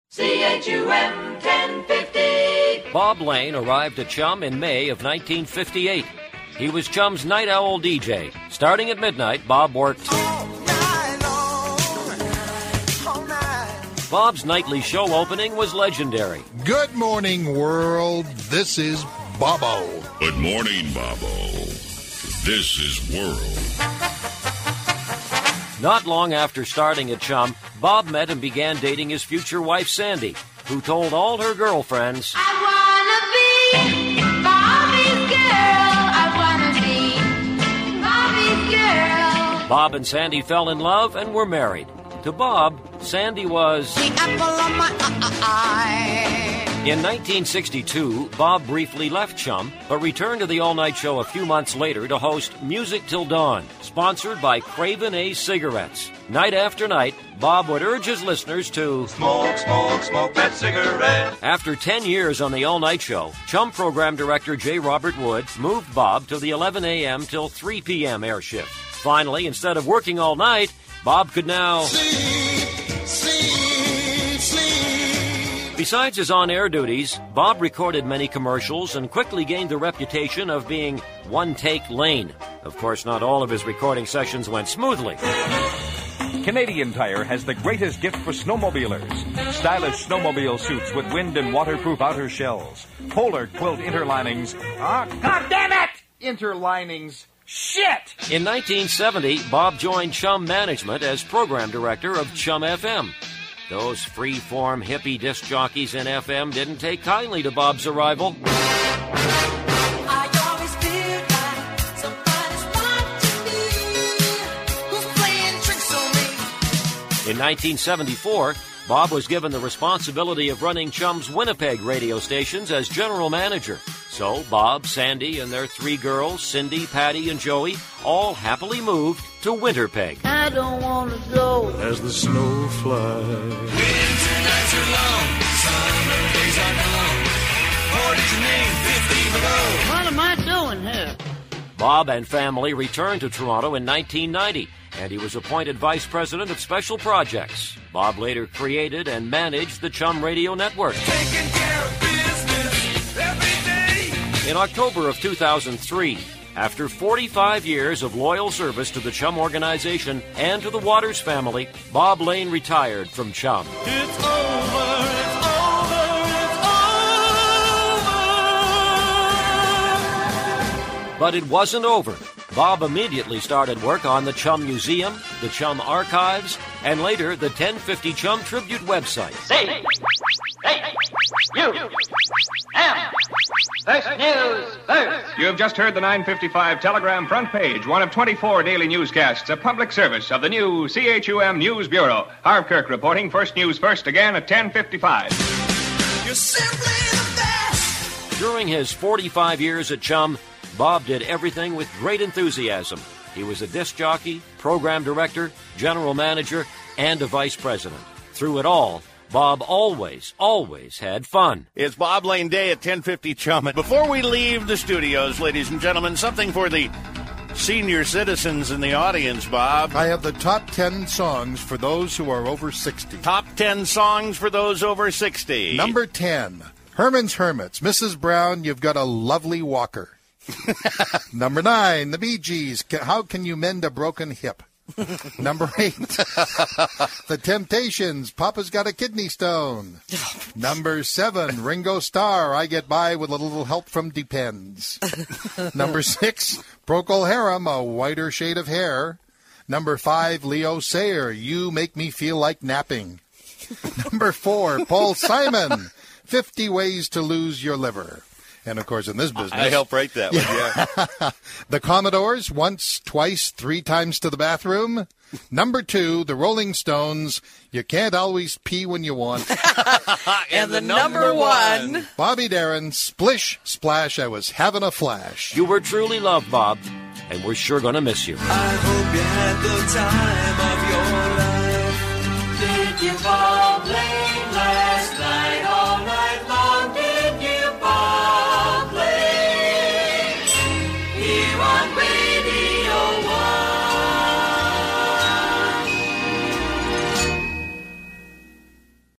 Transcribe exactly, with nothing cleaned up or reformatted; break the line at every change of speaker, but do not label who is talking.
C H U M ten fifty.
Bob Lane arrived at Chum in May of nineteen fifty-eight. He was Chum's night owl D J. Starting at midnight, Bob worked
All night long, all night.
Bob's nightly show opening was legendary.
Good morning, world. This is Bobo.
Good morning, Bobo. This is World.
Not long after starting at Chum, Bob met and began dating his future wife, Sandy, who told all her girlfriends,
I wanna be Bobby's girl. I wanna be Bobby's girl.
Bob and Sandy fell in love and were married. To Bob, Sandy was...
The apple of my eye.
In nineteen sixty-two, Bob briefly left Chum, but returned to the all-night show a few months later to host Music Till Dawn, sponsored by Craven A Cigarettes. Night after night, Bob would urge his listeners to
Smoke, smoke, smoke that cigarette.
After ten years on the all-night show, Chum program director J. Robert Wood moved Bob to the eleven a.m. till three p.m. air shift. Finally, instead of working all night, Bob could now...
Sleep, sleep, sleep.
Besides his on-air duties, Bob recorded many commercials and quickly gained the reputation of being one-take Lane. Of course, not all of his recording sessions went smoothly.
Canadian Tire has the greatest gift for snowmobilers. Stylish snowmobile suits with wind and waterproof outer shells. Polar quilt interlinings. Ah, God damn it! Interlinings. Shit!
In nineteen seventy, Bob joined Chum Management as program director of Chum F M. Those free-form hippie disc jockeys in F M didn't take kindly to Bob's arrival.
I always feel like somebody's watching me. Who's playing tricks on me?
In nineteen seventy-four, Bob was given the responsibility of running Chum's Winnipeg radio stations as general manager. So Bob, Sandy, and their three girls, Cindy, Patty, and Joey, all happily moved to Winterpeg.
I don't wanna go.
As the snow flies.
Winter nights are long, summer days are gone. forty to name, fifty below.
What am I doing here?
Bob and family returned to Toronto in nineteen ninety, and he was appointed vice president of special projects. Bob later created and managed the Chum Radio Network.
Taking care of business every day.
In October of two thousand three, after forty-five years of loyal service to the Chum organization and to the Waters family, Bob Lane retired from Chum.
It's over, it's over, it's over.
But it wasn't over. Bob immediately started work on the Chum Museum, the Chum Archives, and later the ten fifty Chum Tribute website.
C H U M. First news first.
You have just heard the nine fifty-five Telegram front page, one of twenty-four daily newscasts, a public service of the new C H U M News Bureau. Harv Kirk reporting first news first again at ten fifty-five.
You're simply the best.
During his forty-five years at Chum, Bob did everything with great enthusiasm. He was a disc jockey, program director, general manager, and a vice president. Through it all, Bob always, always had fun.
It's Bob Lane Day at ten fifty Chum. Before we leave the studios, ladies and gentlemen, something for the senior citizens in the audience, Bob.
I have the top ten songs for those who are over sixty.
Top ten songs for those over sixty.
Number ten, Herman's Hermits. Missus Brown, you've got a lovely walker. Number nine, the Bee Gees. How can you mend a broken hip? Number eight, The Temptations. Papa's got a kidney stone. Number seven, Ringo Starr. I get by with a little help from Depends. Number six, Procol Harum. A whiter shade of hair. Number five, Leo Sayer. You make me feel like napping. Number four, Paul Simon. Fifty ways to lose your liver. And, of course, in this business...
I helped write that one, yeah.
The Commodores, Once, Twice, Three Times to the Bathroom. Number two, the Rolling Stones, You Can't Always Pee When You Want.
And the number one,
Bobby Darin, Splish, Splash, I Was Having a Flash.
You were truly loved, Bob, and we're sure going to miss you.
I hope you had the time of your